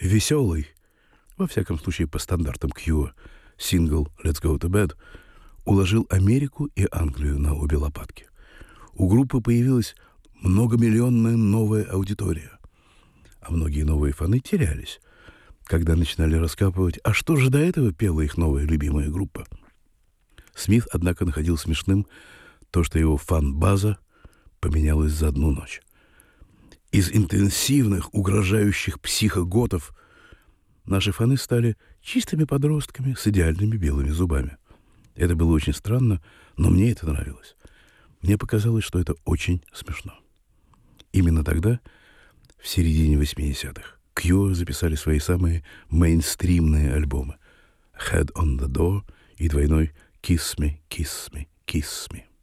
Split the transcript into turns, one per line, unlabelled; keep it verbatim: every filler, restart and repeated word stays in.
веселый, во всяком случае по стандартам Cure, сингл «Let's Go to Bed» уложил Америку и Англию на обе лопатки. У группы появилась многомиллионная новая аудитория, а многие новые фаны терялись, когда начинали раскапывать, а что же до этого пела их новая любимая группа. Смит, однако, находил смешным то, что его фан-база поменялась за одну ночь. Из интенсивных, угрожающих психоготов наши фаны стали чистыми подростками с идеальными белыми зубами. Это было очень странно, но мне это нравилось. Мне показалось, что это очень смешно. Именно тогда, в середине восьмидесятых, Cure записали свои самые мейнстримные альбомы «Head on the Door» и двойной «Kiss me, kiss me, kiss me».